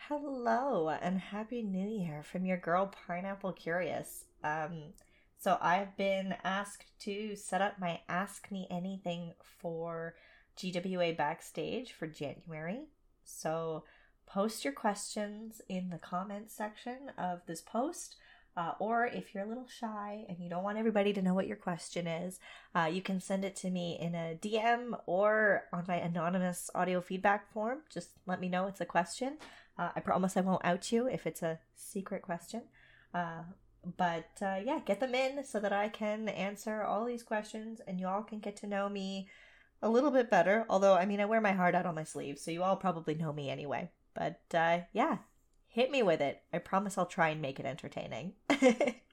Hello and happy new year from your girl Pineapple Curious. So I've been asked to set up my Ask Me Anything for GWA Backstage for January. So post your questions in the comments section of this post. Or if you're a little shy and you don't want everybody to know what your question is, you can send it to me in a DM or on my anonymous audio feedback form. Just let me know it's a question. I promise I won't out you if it's a secret question. But get them in so that I can answer all these questions and you all can get to know me a little bit better. Although, I mean, I wear my heart out on my sleeve, so you all probably know me anyway. But hit me with it. I promise I'll try and make it entertaining.